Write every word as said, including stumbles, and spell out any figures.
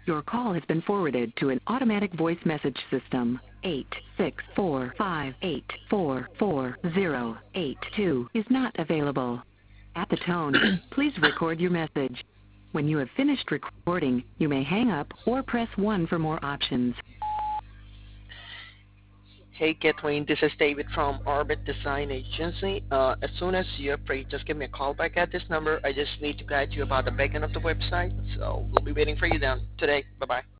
Your call has been forwarded to an automatic voice message system. eight six four five eight four four zero eight two is not available. At the tone, please record your message. When you have finished recording, you may hang up or press one for more options. Hey, Kathleen, this is David from Orbit Design Agency. Uh, as soon as you're free, just give me a call back at this number. I just need to guide you about the backend of the website. So we'll be waiting for you down today. Bye-bye.